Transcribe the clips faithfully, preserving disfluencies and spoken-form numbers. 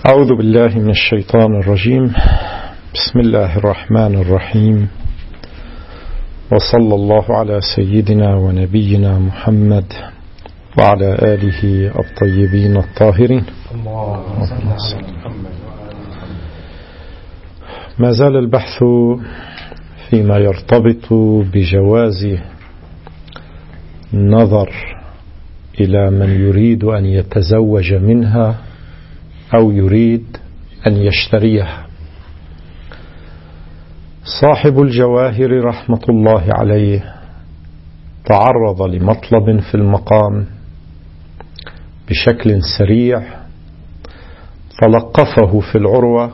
أعوذ بالله من الشيطان الرجيم. بسم الله الرحمن الرحيم، وصلى الله على سيدنا ونبينا محمد وعلى آله الطيبين الطاهرين. ما زال البحث فيما يرتبط بجواز النظر إلى من يريد أن يتزوج منها أو يريد أن يشتريها. صاحب الجواهر رحمة الله عليه تعرض لمطلب في المقام بشكل سريع، تلقفه في العروة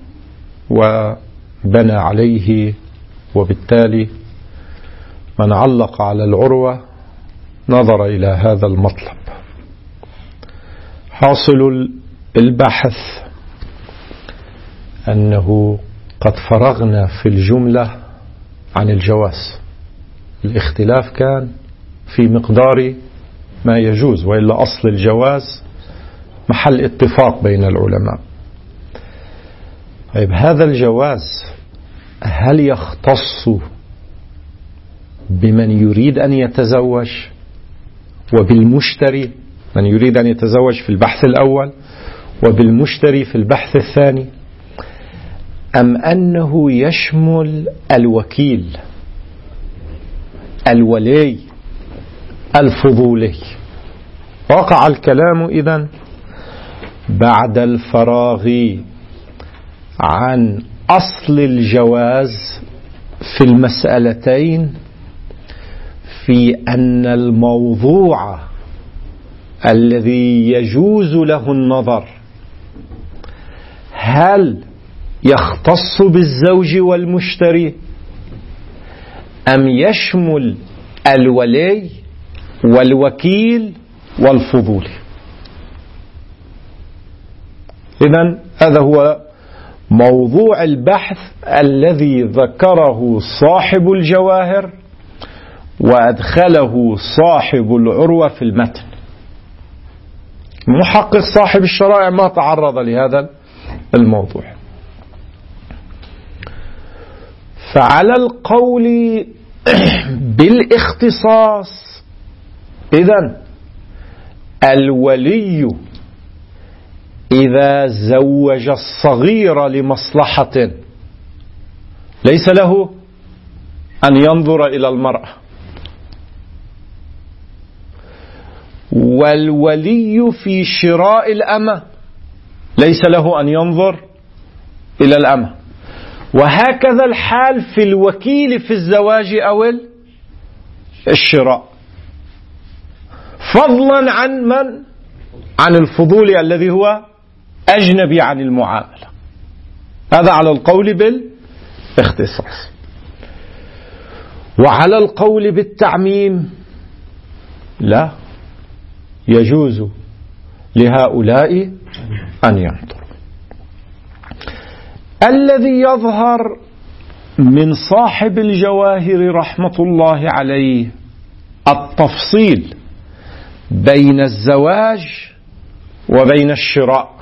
وبنى عليه، وبالتالي من علق على العروة نظر إلى هذا المطلب. حاصل البحث أنه قد فرغنا في الجملة عن الجواز، الاختلاف كان في مقدار ما يجوز، وإلا أصل الجواز محل اتفاق بين العلماء. طيب، هذا الجواز هل يختص بمن يريد أن يتزوج وبالمشتري، من يريد أن يتزوج في البحث الأول وبالمشتري في البحث الثاني، أم أنه يشمل الوكيل، الولي، الفضولي؟ وقع الكلام إذن بعد الفراغ عن أصل الجواز في المسألتين في أن الموضوع الذي يجوز له النظر هل يختص بالزوج والمشتري أم يشمل الولي والوكيل والفضولي. إذن هذا هو موضوع البحث الذي ذكره صاحب الجواهر وأدخله صاحب العروة في المتن. محقق صاحب الشرائع ما تعرض لهذا الموضوع. فعلى القول بالاختصاص، إذن الولي إذا زوج الصغير لمصلحة ليس له أن ينظر إلى المرأة، والولي في شراء الأمة ليس له أن ينظر إلى الأمة، وهكذا الحال في الوكيل في الزواج أو الشراء، فضلا عن من؟ عن الفضولي الذي هو أجنبي عن المعاملة. هذا على القول بالاختصاص. وعلى القول بالتعميم لا، يجوز لهؤلاء أن ينظروا. الذي يظهر من صاحب الجواهر رحمة الله عليه التفصيل بين الزواج وبين الشراء.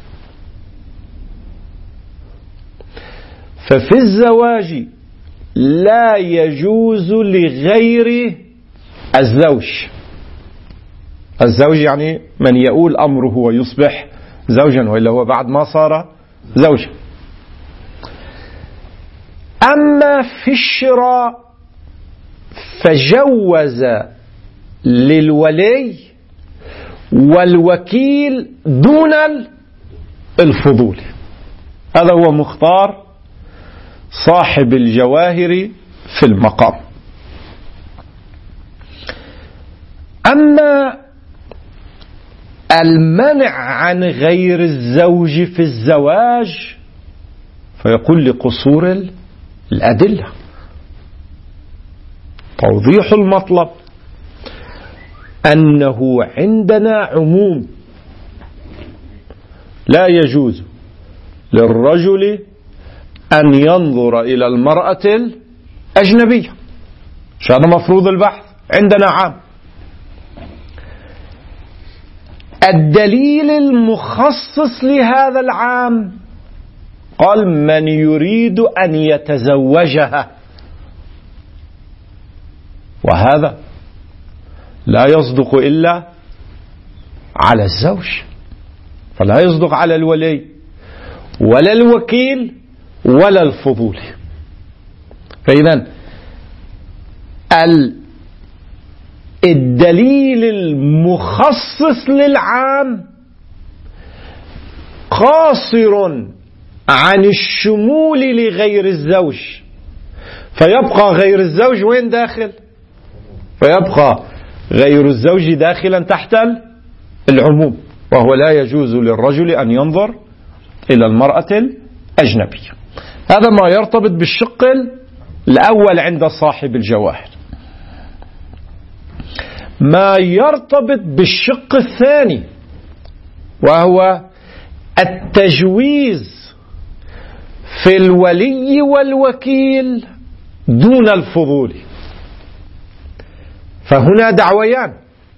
ففي الزواج لا يجوز لغير الزوج، الزوج يعني من يؤول أمره ويصبح زوجا، وإلا هو بعد ما صار زوجا. أما في الشراء فجوز للولي والوكيل دون الفضول. هذا هو مختار صاحب الجواهر في المقام. أما المنع عن غير الزوج في الزواج فيقول لقصور الأدلة. توضيح المطلب أنه عندنا عموم، لا يجوز للرجل أن ينظر إلى المرأة الأجنبية، هذا مفروض البحث عندنا عام. الدليل المخصص لهذا العام قال من يريد أن يتزوجها، وهذا لا يصدق إلا على الزوج، فلا يصدق على الولي ولا الوكيل ولا الفضول. فإذا الدليل المخصص للعام قاصر عن الشمول لغير الزوج، فيبقى غير الزوج وين داخل؟ فيبقى غير الزوج داخلا تحت العموم، وهو لا يجوز للرجل أن ينظر إلى المرأة الأجنبية. هذا ما يرتبط بالشق الأول عند صاحب الجواهر. ما يرتبط بالشق الثاني وهو التجويز في الولي والوكيل دون الفضول. فهنا دعويان: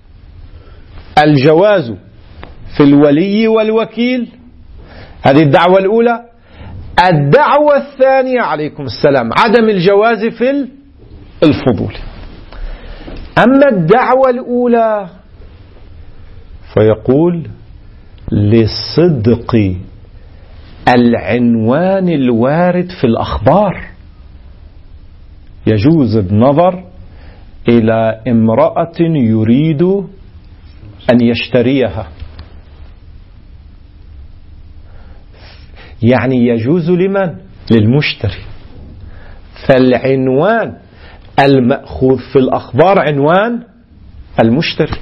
الجواز في الولي والوكيل، هذه الدعوة الأولى. الدعوة الثانية عليكم السلام عدم الجواز في الفضول. أما الدعوة الأولى فيقول لصدق العنوان الوارد في الأخبار، يجوز النظر إلى امرأة يريد أن يشتريها، يعني يجوز لمن؟ للمشتري. فالعنوان المأخوذ في الأخبار عنوان المشتري،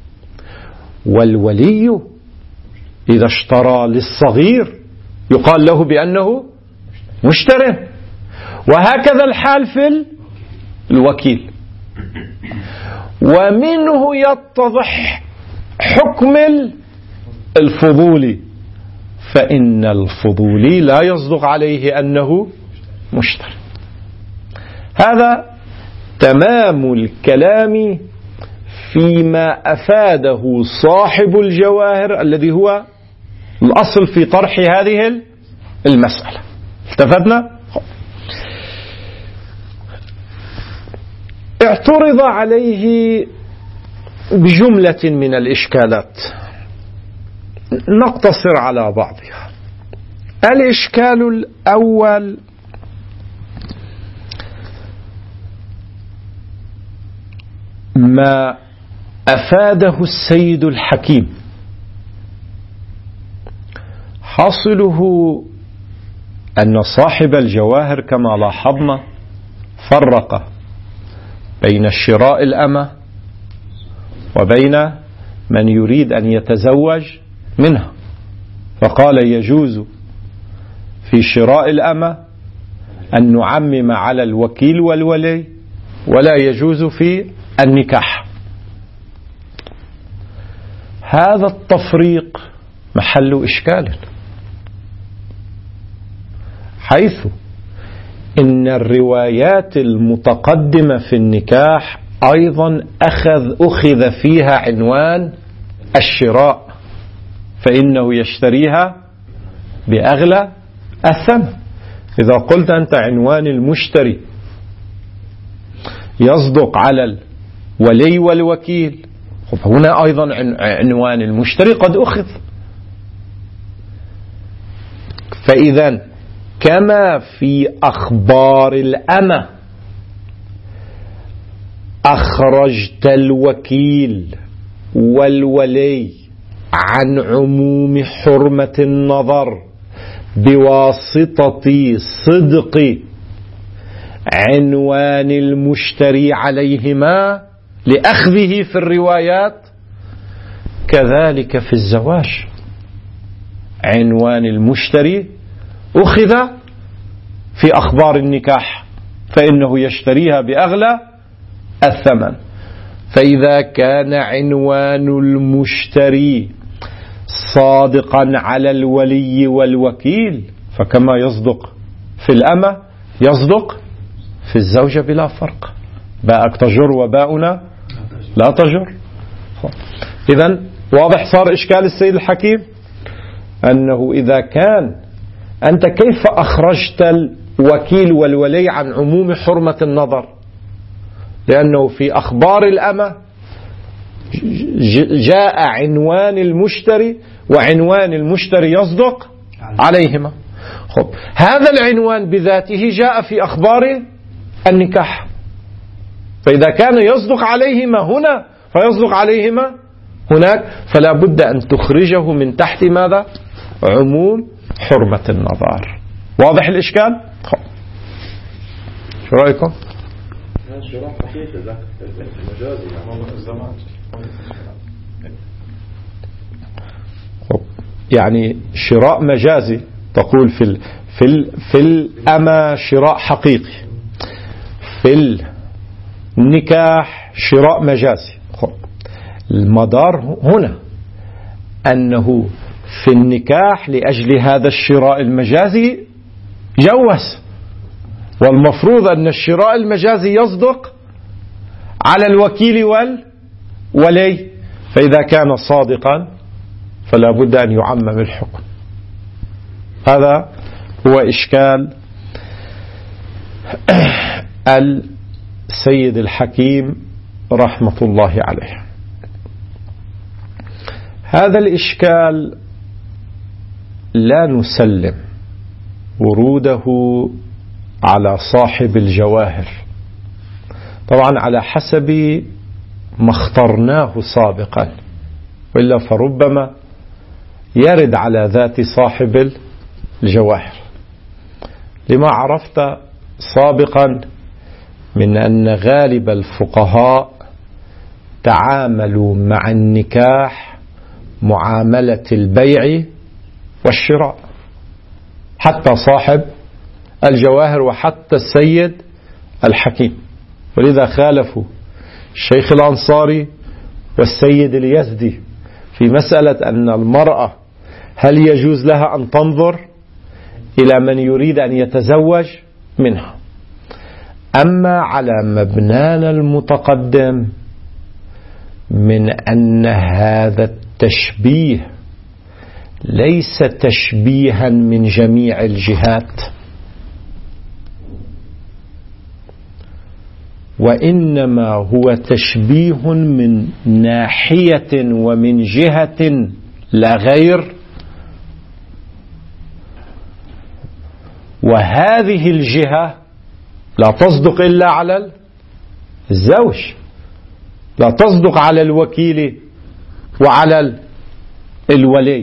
والولي إذا اشترى للصغير يقال له بأنه مشتري، وهكذا الحال في الوكيل. ومنه يتضح حكم الفضولي، فإن الفضولي لا يصدق عليه أنه مشتري. هذا تمام الكلام فيما أفاده صاحب الجواهر الذي هو الأصل في طرح هذه المسألة. التفتنا؟ اعترض عليه بجملة من الإشكالات، نقتصر على بعضها. الإشكال الأول: ما أفاده السيد الحكيم حاصله أن صاحب الجواهر كما لاحظنا فرق بين شراء الأمة وبين من يريد أن يتزوج منها، فقال يجوز في شراء الأمة أن نعمم على الوكيل والولي، ولا يجوز في النكاح. هذا التفريق محل إشكال، حيث إن الروايات المتقدمة في النكاح أيضا أخذ أخذ فيها عنوان الشراء، فإنه يشتريها بأغلى الثمن. إذا قلت أنت عنوان المشتري يصدق على الولي والوكيل، هنا أيضا عنوان المشتري قد أخذ. فإذا كما في أخبار الأمة أخرجت الوكيل والولي عن عموم حرمة النظر بواسطة صدق عنوان المشتري عليهما لأخذه في الروايات، كذلك في الزواج عنوان المشتري أخذ في أخبار النكاح، فإنه يشتريها بأغلى الثمن. فإذا كان عنوان المشتري صادقا على الولي والوكيل، فكما يصدق في الأمة يصدق في الزوجة بلا فرق. باءك تجر وباؤنا لا تجر. إذن واضح صار إشكال السيد الحكيم؟ أنه إذا كان أنت كيف أخرجت الوكيل والولي عن عموم حرمة النظر؟ لأنه في أخبار الأمة جاء عنوان المشتري، وعنوان المشتري يصدق عليهما. خب هذا العنوان بذاته جاء في أخبار النكاح، فإذا كان يصدق عليهما هنا فيصدق عليهما هناك، فلا بد أن تخرجه من تحت ماذا؟ عموم حرمة النظر. واضح الإشكال؟ خب شو رأيكم؟ يعني شراء مجازي تقول في ال في ال في الأما شراء حقيقي، في النكاح شراء مجازي. خب المدار هنا أنه في النكاح لأجل هذا الشراء المجازي جوز، والمفروض أن الشراء المجازي يصدق على الوكيل والولي، فإذا كان صادقا فلا بد أن يعمم الحكم. هذا هو إشكال السيد الحكيم رحمة الله عليه. هذا الإشكال لا نسلم وروده على صاحب الجواهر، طبعا على حسب ما اخترناه سابقا، وإلا فربما يرد على ذات صاحب الجواهر، لما عرفت سابقا من أن غالب الفقهاء تعاملوا مع النكاح معاملة البيع والشراء، حتى صاحب الجواهر وحتى السيد الحكيم، ولذا خالفوا الشيخ الأنصاري والسيد اليزدي في مسألة أن المرأة هل يجوز لها أن تنظر إلى من يريد أن يتزوج منها. أما على مبنانا المتقدم من أن هذا التشبيه ليس تشبيها من جميع الجهات، وإنما هو تشبيه من ناحية ومن جهة لا غير، وهذه الجهة لا تصدق إلا على الزوج، لا تصدق على الوكيل وعلى الولي،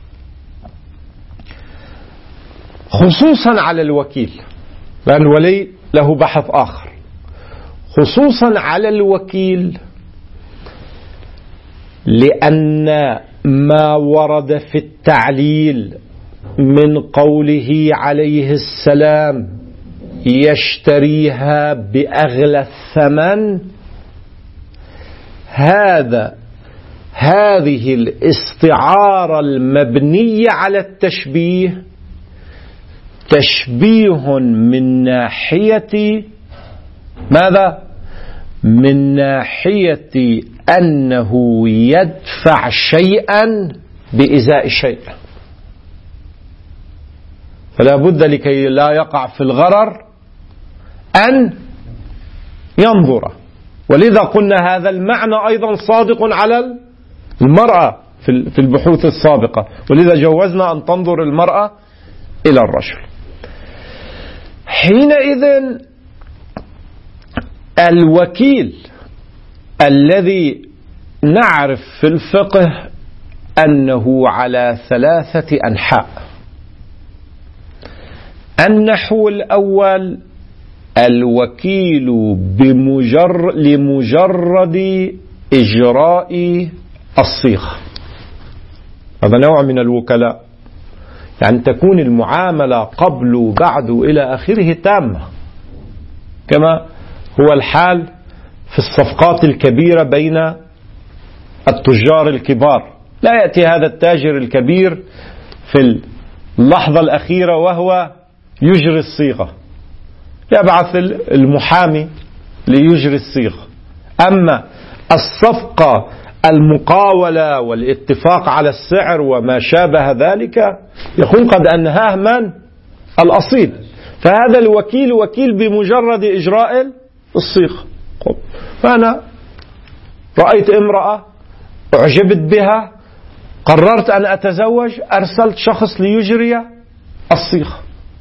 خصوصا على الوكيل، لأن الولي له بحث آخر. خصوصا على الوكيل لأن ما ورد في التعليل من قوله عليه السلام يشتريها بأغلى الثمن، هذا هذه الاستعارة المبنية على التشبيه تشبيه من ناحية ماذا؟ من ناحية أنه يدفع شيئا بإزاء شيء، فلا بد لكي لا يقع في الغرر أن ينظر. ولذا قلنا هذا المعنى أيضا صادق على المرأة في البحوث السابقة، ولذا جوزنا أن تنظر المرأة إلى الرجل. حينئذ الوكيل الذي نعرف في الفقه أنه على ثلاثة أنحاء. النحو الأول الوكيل بمجر لمجرد إجراء الصيغة، هذا نوع من الوكلاء، يعني تكون المعاملة قبل وبعد إلى آخره تامة، كما هو الحال في الصفقات الكبيرة بين التجار الكبار. لا يأتي هذا التاجر الكبير في اللحظة الأخيرة وهو يجري الصيغة، يبعث المحامي ليجري الصيغة. أما الصفقة المقاولة والاتفاق على السعر وما شابه ذلك يكون قد أنهاه من؟ الأصيل. فهذا الوكيل وكيل بمجرد إجراء الصيغة. فأنا رأيت امرأة أعجبت بها، قررت أن أتزوج، أرسلت شخص ليجري الصيغة.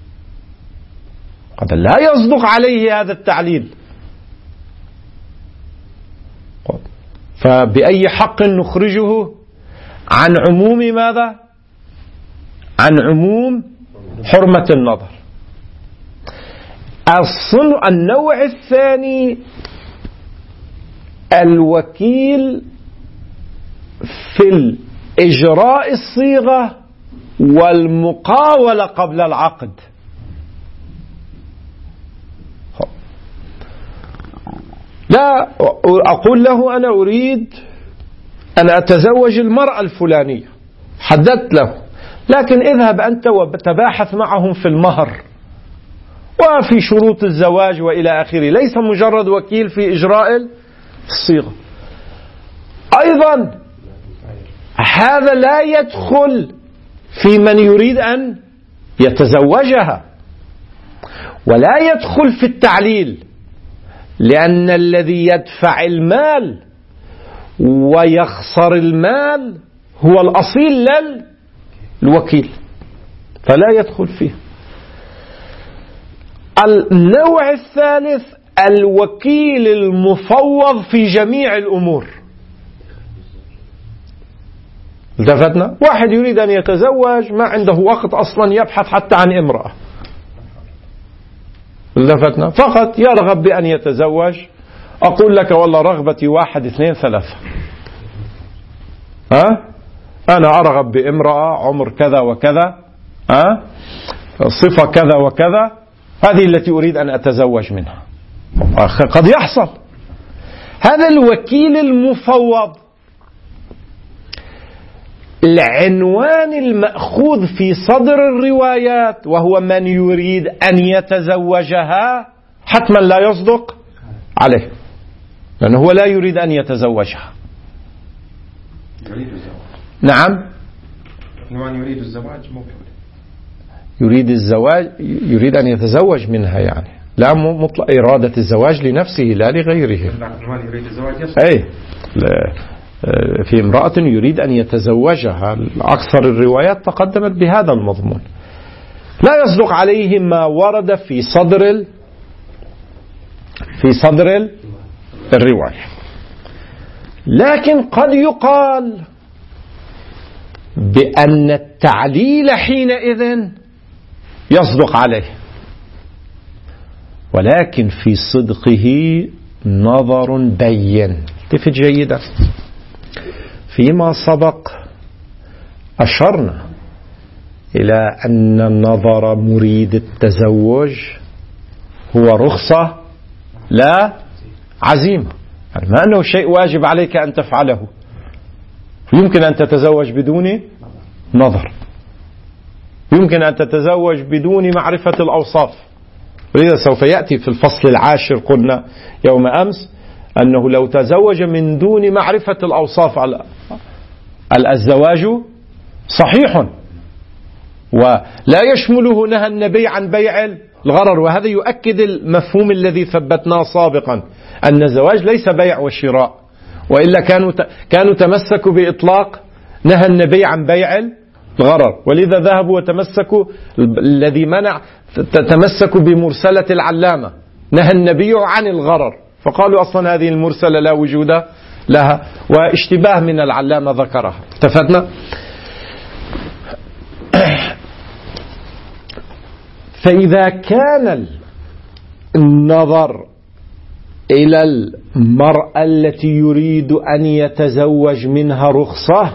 قد لا يصدق عليه هذا التعليل، فبأي حق نخرجه عن عموم ماذا؟ عن عموم حرمة النظر. الصنع النوع الثاني الوكيل في إجراء الصيغة والمقاولة قبل العقد. لا أقول له أنا أريد أن أتزوج المرأة الفلانية، حددت له، لكن اذهب أنت وتباحث معهم في المهر وفي شروط الزواج وإلى آخره. ليس مجرد وكيل في إجراء الصيغة. أيضا هذا لا يدخل في من يريد أن يتزوجها، ولا يدخل في التعليل، لأن الذي يدفع المال ويخسر المال هو الأصيل لا الوكيل، فلا يدخل فيه. النوع الثالث الوكيل المفوض في جميع الأمور. التفتنا واحد يريد أن يتزوج، ما عنده وقت أصلا يبحث حتى عن امرأة، التفتنا فقط يرغب بأن يتزوج. أقول لك والله رغبتي واحد اثنين ثلاثة، ها أنا أرغب بامرأة عمر كذا وكذا، ها صفة كذا وكذا، هذه التي أريد أن أتزوج منها. قد يحصل. هذا الوكيل المفوض العنوان المأخوذ في صدر الروايات وهو من يريد أن يتزوجها حتما لا يصدق عليه، لأنه هو لا يريد أن يتزوجها. يريد الزواج. نعم، عنوان يريد الزواج موجود. يريد الزواج، يريد أن يتزوج منها، يعني لا مطلق إرادة الزواج لنفسه لا لغيره. عنوان يريد الزواج أي في امرأة يريد أن يتزوجها، أكثر الروايات تقدمت بهذا المضمون. لا يصدق عليه ما ورد في صدر ال... في صدر ال... الرواية. لكن قد يقال بأن التعليل حينئذ يصدق عليه، ولكن في صدقه نظر بين. التفت جيدا، فيما سبق أشرنا إلى أن النظر مريد التزوج هو رخصة لا عزيمة، يعني ما أنه شيء واجب عليك أن تفعله. يمكن أن تتزوج بدون نظر، يمكن أن تتزوج بدون معرفة الأوصاف. ولذا سوف يأتي في الفصل العاشر، قلنا يوم أمس أنه لو تزوج من دون معرفة الأوصاف الزواج صحيح، ولا يشمله نهى النبي عن بيع الغرر. وهذا يؤكد المفهوم الذي ثبتناه سابقا، أن الزواج ليس بيع وشراء، وإلا كانوا كانوا تمسكوا بإطلاق نهى النبي عن بيع الغرر. ولذا ذهبوا وتمسكوا الذي منع تمسكوا بمرسلة العلامة، نهى النبي عن الغرر، فقالوا أصلا هذه المرسلة لا وجود لها، واشتباه من العلامة ذكرها. اتفقنا؟ فإذا كان النظر إلى المرأة التي يريد أن يتزوج منها رخصة،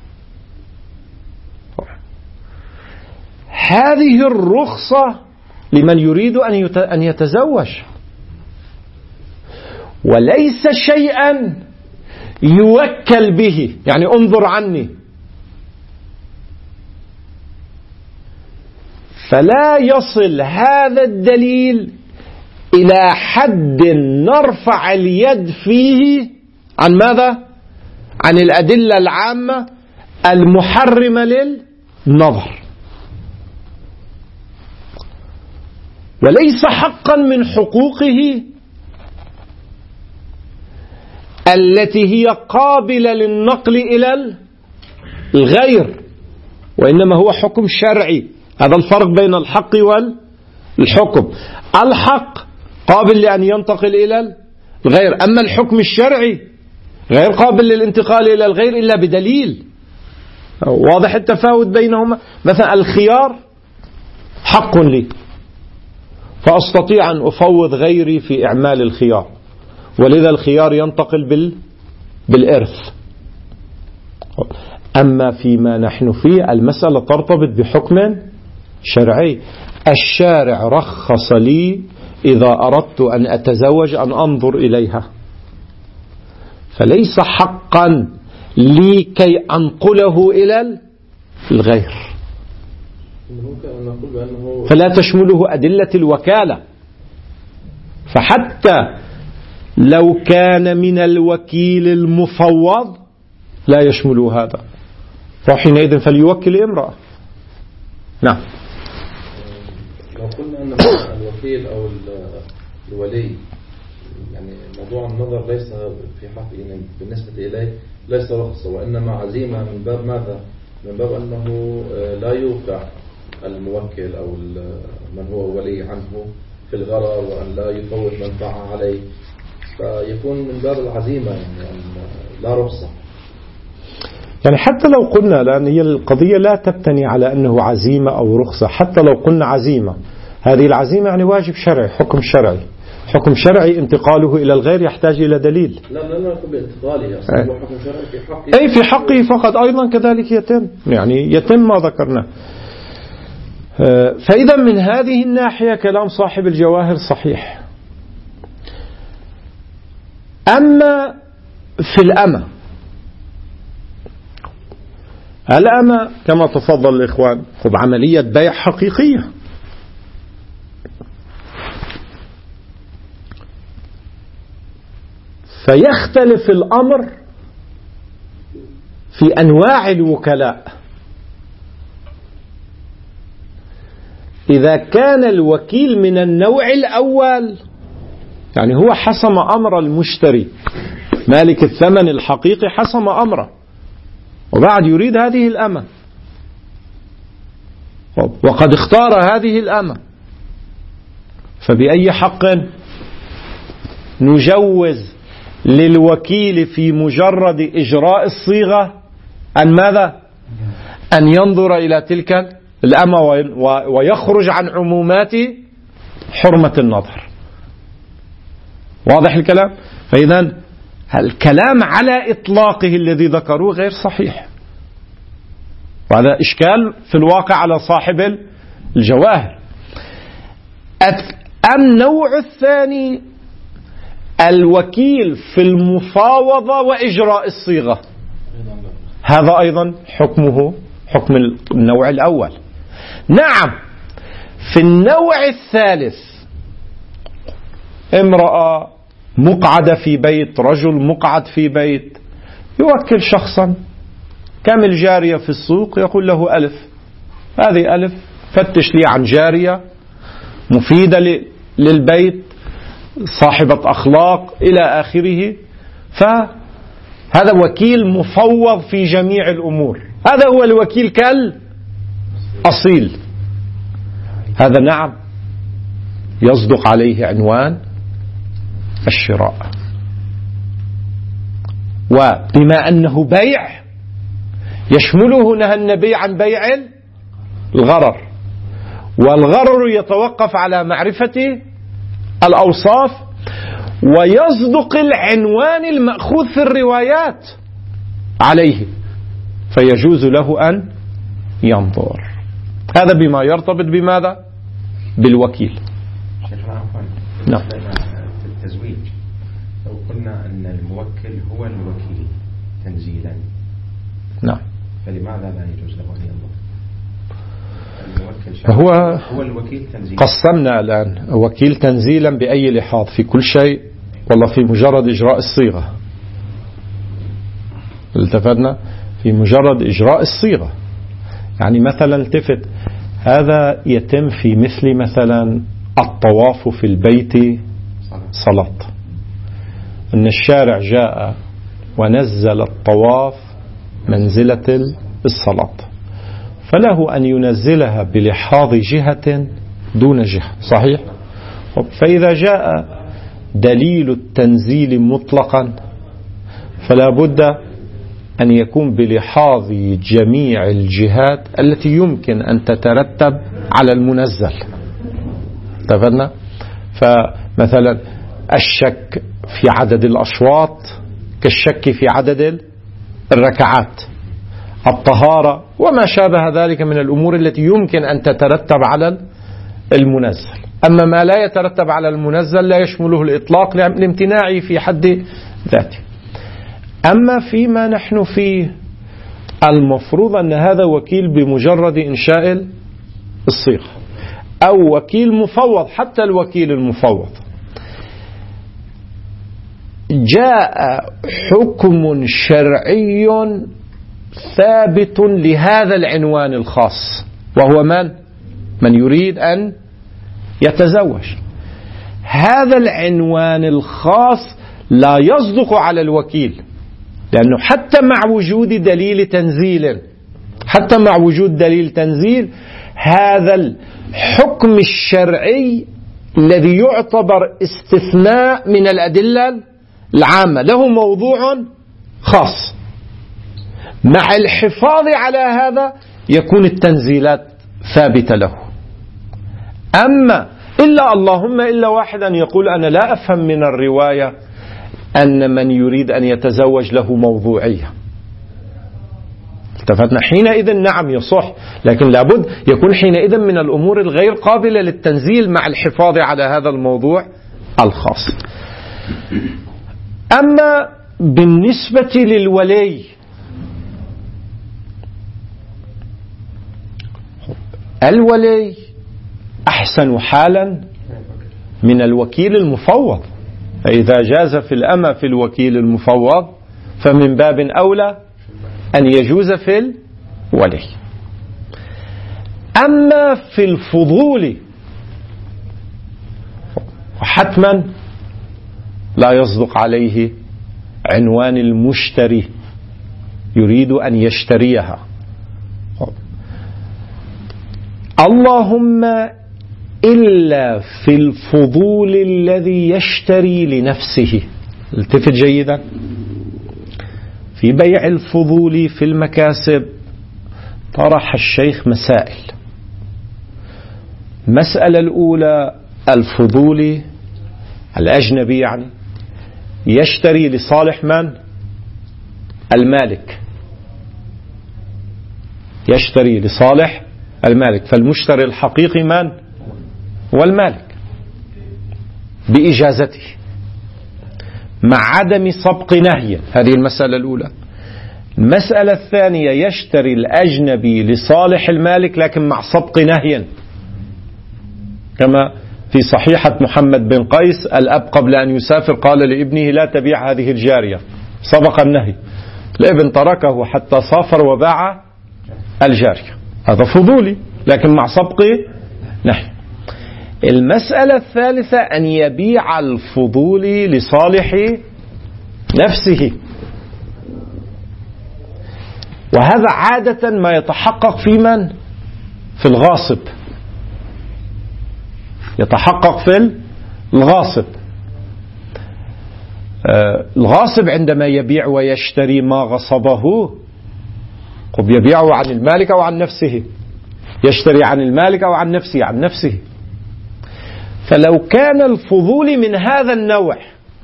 هذه الرخصة لمن يريد أن يتزوج، وليس شيئا يوكل به، يعني انظر عني. فلا يصل هذا الدليل إلى حد نرفع اليد فيه عن ماذا؟ عن الأدلة العامة المحرمة للنظر، وليس حقا من حقوقه التي هي قابلة للنقل إلى الغير، وإنما هو حكم شرعي. هذا الفرق بين الحق والحكم. الحق قابل لأن ينتقل إلى الغير، أما الحكم الشرعي غير قابل للانتقال إلى الغير إلا بدليل. واضح التفاوت بينهما. مثلا الخيار حق لي، فأستطيع أن أفوض غيري في إعمال الخيار، ولذا الخيار ينتقل بال... بالإرث. أما فيما نحن فيه المسألة ترتبط بحكم شرعي. الشارع رخص لي إذا أردت أن أتزوج أن أنظر إليها، فليس حقا لي كي أنقله إلى الغير، فلا تشمله أدلة الوكالة. فحتى لو كان من الوكيل المفوض لا يشمل هذا، فحينئذ فليوكل امرأة. نعم. لو قلنا أن الوكيل أو الولي يعني موضوع النظر ليس في حق يعني بالنسبة إليه ليس رخصة، وإنما عزيمة من باب ماذا؟ من باب أنه لا يوقع الموكل أو من هو ولي عنه في الغرر، وأن لا يفوت منفعة عليه، فيكون من باب العزيمة يعني لا رخصة. يعني حتى لو قلنا، لأن هي القضية لا تبتني على أنه عزيمة أو رخصة، حتى لو قلنا عزيمة، هذه العزيمة يعني واجب شرعي، حكم شرعي. حكم شرعي انتقاله إلى الغير يحتاج إلى دليل. لا لا لا بانتقاله أصلا هو حكم شرعي في حقه. أي في حقه فقط أيضا كذلك يتم، يعني يتم ما ذكرناه. فإذا من هذه الناحية كلام صاحب الجواهر صحيح. أما في الأمة، الأمة كما تفضل الإخوان خب عملية بيع حقيقية، فيختلف الأمر في أنواع الوكلاء. إذا كان الوكيل من النوع الأول، يعني هو حسم أمر المشتري، مالك الثمن الحقيقي حسم أمره، وبعد يريد هذه الأمة، وقد اختار هذه الأمة، فبأي حق نجوز للوكيل في مجرد إجراء الصيغة أن ماذا؟ أن ينظر إلى تلك الأمة ويخرج عن عمومات حرمة النظر. واضح الكلام؟ فإذا الكلام على إطلاقه الذي ذكروه غير صحيح، وهذا إشكال في الواقع على صاحب الجواهر. النوع الثاني الوكيل في المفاوضة وإجراء الصيغة، هذا أيضا حكمه حكم النوع الأول. نعم، في النوع الثالث امرأة مقعدة في بيت، رجل مقعد في بيت، يوكل شخصا كامل جارية في السوق، يقول له ألف، هذه ألف، فتش لي عن جارية مفيدة للبيت، صاحبة أخلاق إلى آخره. فهذا وكيل مفوض في جميع الأمور، هذا هو الوكيل كالأصيل. هذا نعم يصدق عليه عنوان الشراء، وبما أنه بيع يشمله نهى النبي عن بيع الغرر، والغرر يتوقف على معرفة الأوصاف، ويصدق العنوان المأخوذ في الروايات عليه، فيجوز له أن ينظر. هذا بما يرتبط بماذا؟ بالوكيل. نعم. في التزويج لو قلنا أن الموكل هو الوكيل تنزيلا، نعم، فلماذا لا يجوز له أن ينظر؟ هو هو الوكيل تنزيلا. قسمنا الآن وكيل تنزيلا بأي لحاظ؟ في كل شيء ولا في مجرد إجراء الصيغة؟ التفتنا في مجرد إجراء الصيغة. يعني مثلا التفت، هذا يتم في مثل مثلا الطواف في البيت صلاة، أن الشارع جاء ونزل الطواف منزلة الصلاة، فله أن ينزلها بلحاظ جهة دون جهة، صحيح؟ فإذا جاء دليل التنزيل مطلقا فلا بد أن يكون بلحاظ جميع الجهات التي يمكن أن تترتب على المنزل. اتفقنا؟ فمثلا الشك في عدد الأشواط كالشك في عدد الركعات، الطهارة وما شابه ذلك من الأمور التي يمكن أن تترتب على المنزل. أما ما لا يترتب على المنزل لا يشمله الإطلاق لامتناعه في حد ذاته. أما فيما نحن فيه المفروض أن هذا وكيل بمجرد إنشاء الصيغة، أو وكيل مفوض. حتى الوكيل المفوض جاء حكم شرعي ثابت لهذا العنوان الخاص، وهو من؟ من يريد أن يتزوج. هذا العنوان الخاص لا يصدق على الوكيل، لأنه حتى مع وجود دليل تنزيل حتى مع وجود دليل تنزيل هذا الحكم الشرعي الذي يعتبر استثناء من الأدلة العامة له موضوع خاص. مع الحفاظ على هذا يكون التنزيلات ثابتة له. أما إلا اللهم إلا واحد أن يقول أنا لا أفهم من الرواية أن من يريد أن يتزوج له موضوعية. اتفقنا؟ حينئذ نعم يصح، لكن لابد يكون حينئذ من الأمور الغير قابلة للتنزيل مع الحفاظ على هذا الموضوع الخاص. أما بالنسبة للولي، الولي أحسن حالا من الوكيل المفوض، فإذا جاز في الأمة في الوكيل المفوض فمن باب أولى أن يجوز في الولي. أما في الفضول حتما لا يصدق عليه عنوان المشتري يريد أن يشتريها. اللهم إلا في الفضول الذي يشتري لنفسه. التفت جيدا، في بيع الفضول في المكاسب طرح الشيخ مسائل. المسألة الأولى، الفضولي الأجنبي يعني يشتري لصالح من؟ المالك، يشتري لصالح المالك، فالمشتري الحقيقي من؟ والمالك بإجازته مع عدم سبق نهي. هذه المسألة الأولى. المسألة الثانية، يشتري الأجنبي لصالح المالك لكن مع سبق نهي، كما في صحيحة محمد بن قيس الأب قبل أن يسافر قال لابنه لا تبيع هذه الجارية، سبق النهي، الابن تركه حتى سافر وباع الجارية. هذا فضولي لكن مع سبق نهي. المسألة الثالثة أن يبيع الفضولي لصالح نفسه، وهذا عادة ما يتحقق في من؟ في الغاصب، يتحقق في الغاصب. آه الغاصب عندما يبيع ويشتري ما غصبه قد يبيعه عن المالك أو عن نفسه، يشتري عن المالك أو عن نفسه عن نفسه. فلو كان الفضول من هذا النوع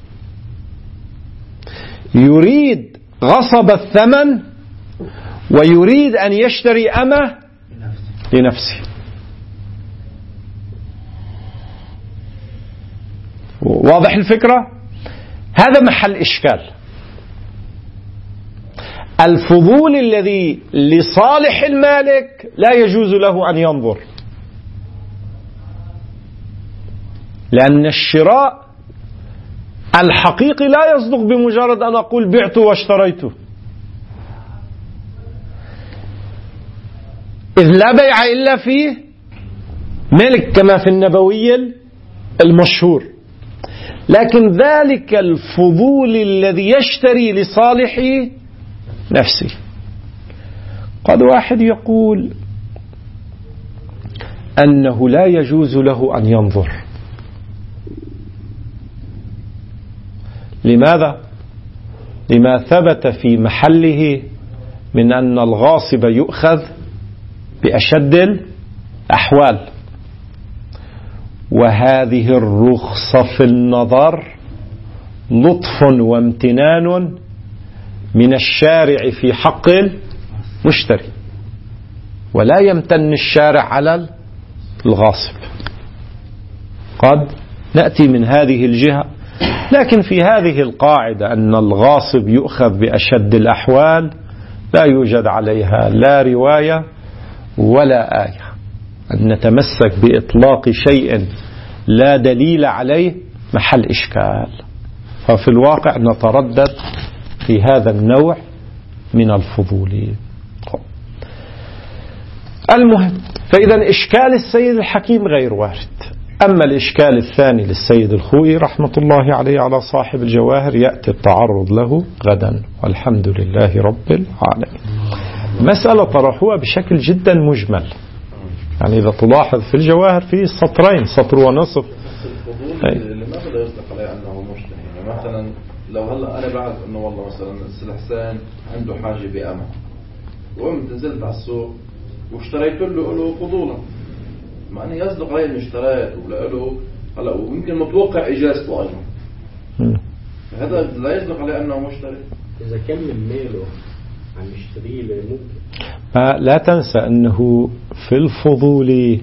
يريد غصب الثمن ويريد أن يشتري أمه لنفسه، واضح الفكرة؟ هذا محل إشكال. الفضول الذي لصالح المالك لا يجوز له أن ينظر، لأن الشراء الحقيقي لا يصدق بمجرد أن أقول بعت واشتريته. إذ لا بيع إلا فيه ملك كما في النبوي المشهور. لكن ذلك الفضول الذي يشتري لصالح نفسه، قد واحد يقول أنه لا يجوز له أن ينظر. لماذا؟ لما ثبت في محله من أن الغاصب يؤخذ بأشد الأحوال، وهذه الرخصة في النظر لطف وامتنان من الشارع في حق المشتري، ولا يمتن الشارع على الغاصب. قد نأتي من هذه الجهة، لكن في هذه القاعدة أن الغاصب يؤخذ بأشد الأحوال لا يوجد عليها لا رواية ولا آية. أن نتمسك بإطلاق شيء لا دليل عليه محل إشكال، ففي الواقع نتردد في هذا النوع من الفضول. المهم، فإذا إشكال السيد الحكيم غير وارد. أما الإشكال الثاني للسيد الخوئي رحمة الله عليه على صاحب الجواهر يأتي التعرض له غدا، والحمد لله رب العالمين. مسألة طرحوها بشكل جدا مجمل، يعني إذا تلاحظ في الجواهر في سطرين، سطر ونصف. لماذا لا يصدق عليه أنه مشتري؟ يعني مثلا لو هلا أنا بعرف أنه والله مثلا السلحسان عنده حاجة بأمه، وقمت نزلت على السوق واشتريت له له فضولا، ما أنا يصدق عليه إنه اشتريت ولا له هلا ويمكن متوقع إجازته أيضا، هذا لا يصدق عليه أنه مشتري. إذا كان من ماله عم يشتريه ممكن. لا تنسى أنه في الفضول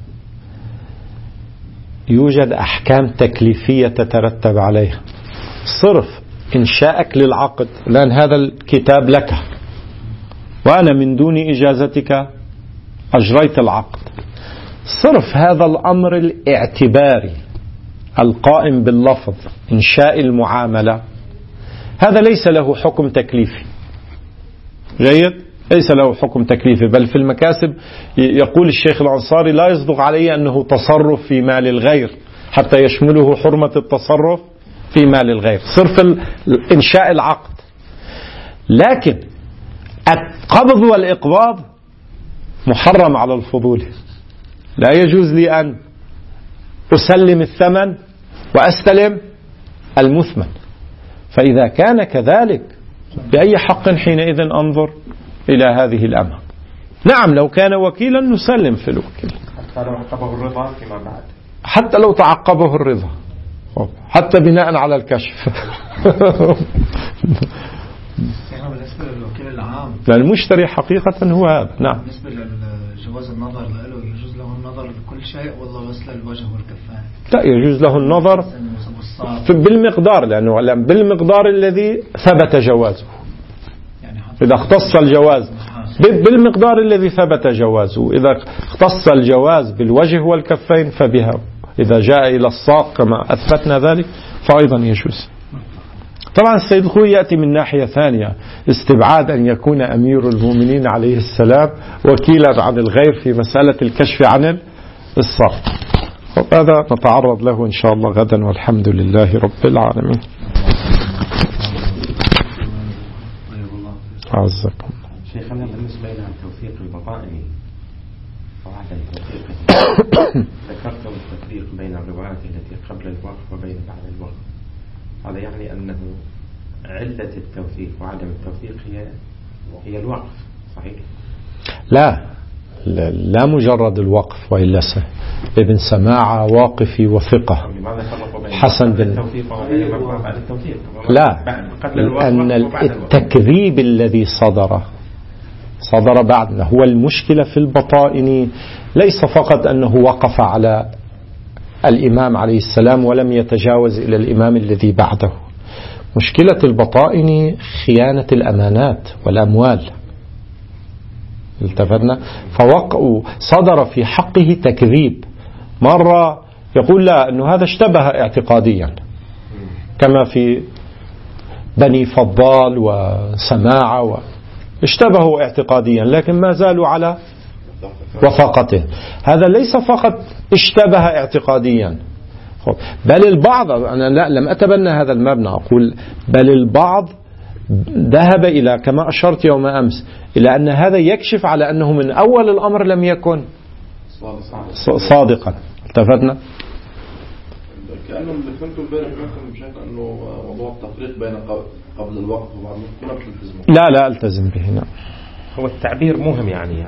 يوجد أحكام تكليفية تترتب عليها. صرف إنشاءك للعقد، لأن هذا الكتاب لك وأنا من دون إجازتك أجريت العقد. صرف هذا الأمر الاعتباري القائم باللفظ إنشاء المعاملة، هذا ليس له حكم تكليفي. جيد؟ ليس له حكم تكليفي، بل في المكاسب يقول الشيخ الأنصاري لا يصدق عليه أنه تصرف في مال الغير حتى يشمله حرمة التصرف في مال الغير. صرف إنشاء العقد. لكن القبض والإقباض محرم على الفضول. لا يجوز لي أن أسلم الثمن وأستلم المثمن. فإذا كان كذلك بأي حق حينئذ أنظر إلى هذه الأمة. نعم، لو كان وكيلا نسلم في الوكيل، حتى لو تعقبه الرضا فيما بعد، حتى لو تعقبه الرضا، حتى بناء على الكشف. بالنسبة للوكيل العام، لا، المشتري حقيقة هو هذا. نعم. بالنسبة لجواز النظر له، يجوز له النظر لكل شيء والله بس للوجه والكفان؟ لا، يجوز له النظر بالمقدار، لأنه بالمقدار الذي ثبت جوازه. إذا اختص الجواز بالمقدار الذي ثبت جوازه، إذا اختص الجواز بالوجه والكفين فبها، إذا جاء إلى الساق كما أثبتنا ذلك فأيضا يجوز. طبعا السيد الخوئي يأتي من ناحية ثانية، استبعاد أن يكون أمير المؤمنين عليه السلام وكيلا عن الغير في مسألة الكشف عن الساق. هذا نتعرض له إن شاء الله غدا، والحمد لله رب العالمين. عزكم شيخنا، بالنسبة إلى توثيق البطائن وعدم توثيقه، ذكرتم التفريق بين الروايات التي قبل الوقف وبين بعد الوقف. هذا يعني أنه علة التوثيق وعدم التوثيق هي هي الوقف، صحيح؟ لا، لا مجرد الوقف، وإلا ابن سماعة واقفي وثقة حسن بن لا، لأن التكذيب الذي صدر صدر بعدنا. هو المشكلة في البطائن ليس فقط أنه وقف على الإمام عليه السلام ولم يتجاوز إلى الإمام الذي بعده. مشكلة البطائن خيانة الأمانات والأموال، التفتنا، فوقعوا صدر في حقه تكذيب. مرة يقول لا، أنه هذا اشتبه اعتقاديا كما في بني فضال وسماعة و... اشتبهوا اعتقاديا، لكن ما زالوا على وفاقته. هذا ليس فقط اشتبه اعتقاديا، بل البعض، أنا لا لم أتبنى هذا المبنى، أقول بل البعض ذهب إلى كما أشرت يوم أمس إلى أن هذا يكشف على أنه من أول الأمر لم يكن صادقا. التفتنا كأنه اللي فهمته امبارح مثلا بشكل أنه موضوع التفريق بين قبل الوقت وبعد الوقت لا لا ألتزم به. نعم. هو التعبير مهم يعني